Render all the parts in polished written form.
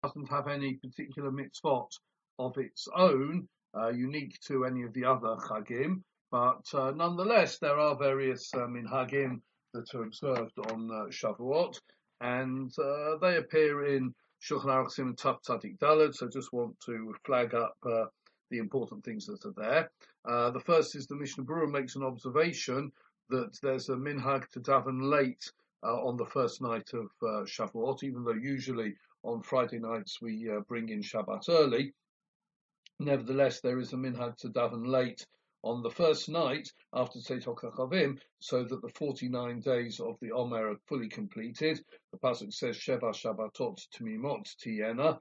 doesn't have any particular mitzvot of its own, unique to any of the other chagim, but nonetheless there are various minhagim that are observed on Shavuot, and they appear in Shulchan Aruch Simon Taf Tzadik Dalet. So just want to flag up the important things that are there. The first is the Mishnah Berurah makes an observation that there's a minhag to daven late on the first night of Shavuot, even though usually on Friday nights we bring in Shabbat early. Nevertheless, there is a minhag to daven late on the first night after Tzeit HaKachavim, so that the 49 days of the Omer are fully completed. The pasuk says Sheva Shabbatot Tmimot Tiena,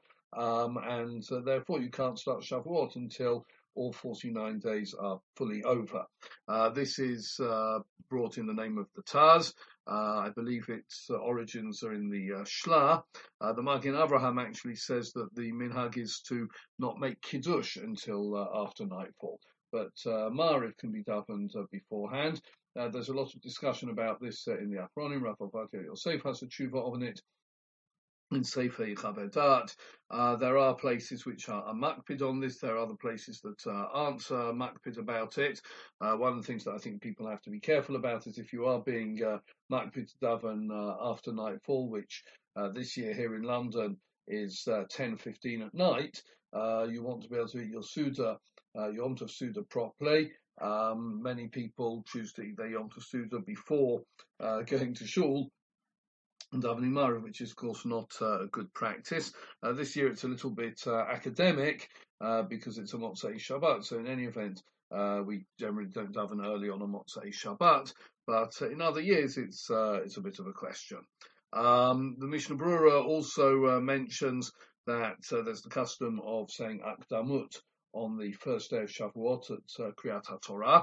and therefore you can't start Shavuot until all 49 days are fully over. This is brought in the name of the Taz. I believe its origins are in the Shla. The Magen Avraham actually says that the minhag is to not make kiddush until after nightfall, but Ma'ariv can be davened beforehand. There's a lot of discussion about this in the Achronim. Rav Ovadia Yosef has a tshuva on it in Sefer Chavedat. There are places which are makpid on this. There are other places that aren't makpid about it. One of the things that I think people have to be careful about is if you are being makpid to daven after nightfall, which this year here in London is 10:15 at night, you want to be able to eat your Suda, Yom Tov Suda properly. Many people choose to eat their Yom Tov Suda before going to shul and davening Ma'ariv, which is of course not a good practice. This year it's a little bit academic because it's a Motzei Shabbat, so in any event we generally don't daven early on a Motzei Shabbat, but in other years it's a bit of a question. The Mishnah Berurah also mentions that there's the custom of saying Akdamut on the first day of Shavuot at Kriyat HaTorah.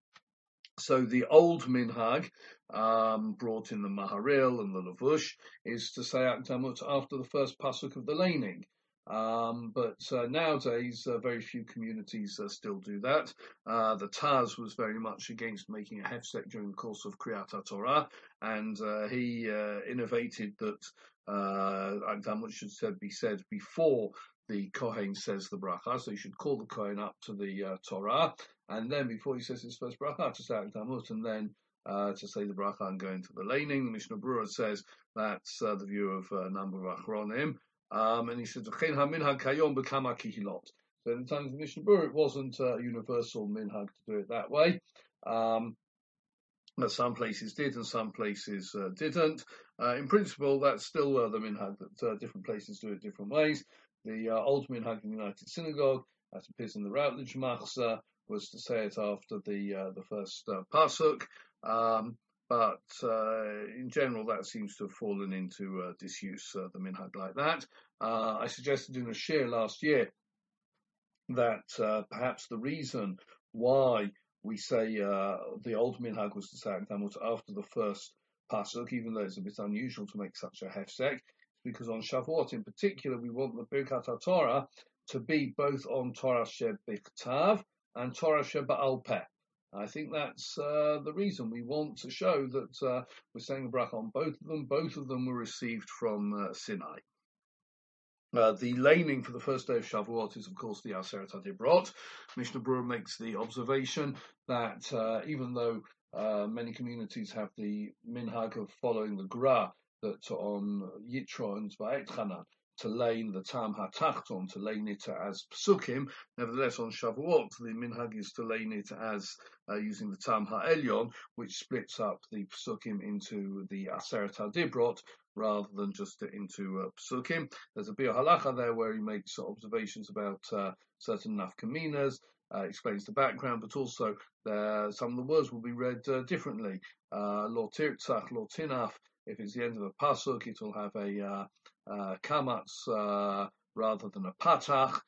So the old minhag, brought in the Maharil and the Lavush, is to say Akdamut after the first pasuk of the laning. But nowadays, very few communities still do that. The Taz was very much against making a hefsek during the course of Kriyat HaTorah, and he innovated that Akdamut should be said before the Kohen says the bracha, so you should call the Kohen up to the Torah, and then before he says his first bracha, to say Akdamut, and then to say the bracha and go into the laning. The Mishnah Berurah says that's the view of a number of Achronim, and he says, V'chein ha-minhag kayom b'kama kihilot. So in the times of the Mishnah Berurah, it wasn't a universal minhag to do it that way. But some places did and some places didn't. In principle, that's still the minhag, that different places do it different ways. The old minhag in the United Synagogue, as appears in the Routledge Machzor, was to say it after the first pasuk, but in general that seems to have fallen into disuse, the minhag like that. I suggested in a shir last year that perhaps the reason why we say the old minhag was to say Akdamut after the first pasuk, even though it's a bit unusual to make such a hefsek, because on Shavuot in particular we want the Birkat HaTorah to be both on Torah Shebichtav and Torah Sheba'al Peh. I think that's the reason. We want to show that we're saying a bracha on both of them. Both of them were received from Sinai. The laning for the first day of Shavuot is, of course, the Aseret HaDibrot. Mishnah Berurah makes the observation that even though many communities have the minhag of following the Gra, that on Yitro and Va'et Chanan, to lane the Tam HaTachton, to lane it as Psukim, nevertheless on Shavuot, the minhag is to lane it as using the Tam HaElyon, which splits up the Psukim into the Aseret HaDibrot, rather than just into Psukim. There's a Bir Halacha there where he makes observations about certain nafkaminas, explains the background, but also some of the words will be read differently. Lo tirtzach, lo tinaf. If it's the end of a pasuk, it will have a kamatz rather than a patach,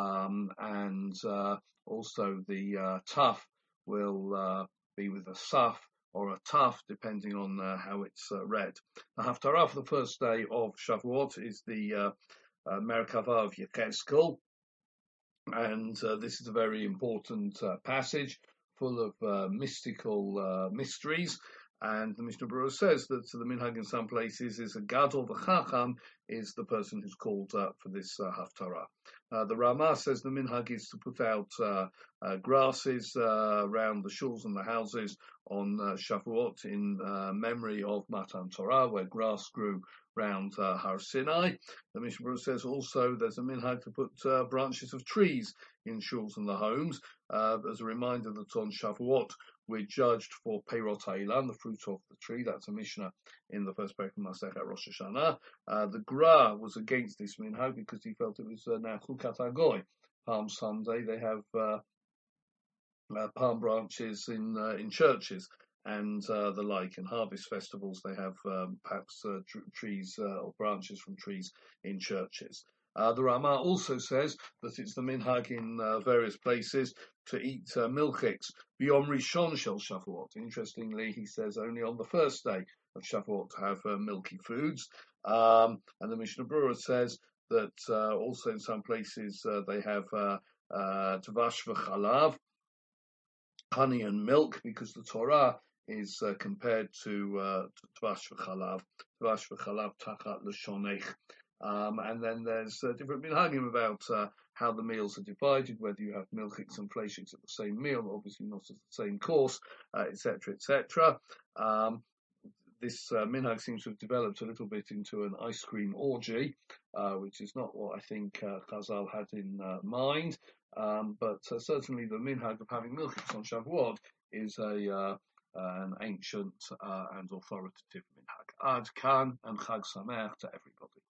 and also the taf will be with a saf or a taf, depending on how it's read. The haftarah for the first day of Shavuot is the Merkavah of Yechezkel, and this is a very important passage full of mystical mysteries. And the Mishnah Berurah says that the minhag in some places is a gadol v'chacham, is the person who's called for this haftarah. The Ramah says the minhag is to put out grasses around the shuls and the houses on Shavuot in memory of Matan Torah, where grass grew round Har Sinai. The Mishnah Berurah says also there's a minhag to put branches of trees in shuls and the homes as a reminder that on Shavuot we're judged for Peirot Ha'ilan, the fruit of the tree. That's a Mishnah in the first parak of Masechet Rosh Hashanah. The Gra was against this minhag because he felt it was now Chukat HaGoy. Palm Sunday they have palm branches in churches and the like. In harvest festivals they have perhaps trees or branches from trees in churches. The Ramah also says that it's the minhag in various places to eat milchiks beyond Rishon Shel Shavuot. Interestingly, he says only on the first day of Shavuot to have milky foods. And the Mishnah Berurah says that also in some places they have Tvash v'chalav, honey and milk, because the Torah is compared to Tvash v'chalav tachat l'shonech. And then there's different minhagim about how the meals are divided, whether you have milchiks and fleishiks at the same meal, obviously not at the same course, etc., etc. This minhag seems to have developed a little bit into an ice cream orgy, which is not what I think Chazal had in mind. But certainly the minhag of having milchiks on Shavuot is an ancient and authoritative minhag. Ad Kan and Chag Sameach to everybody.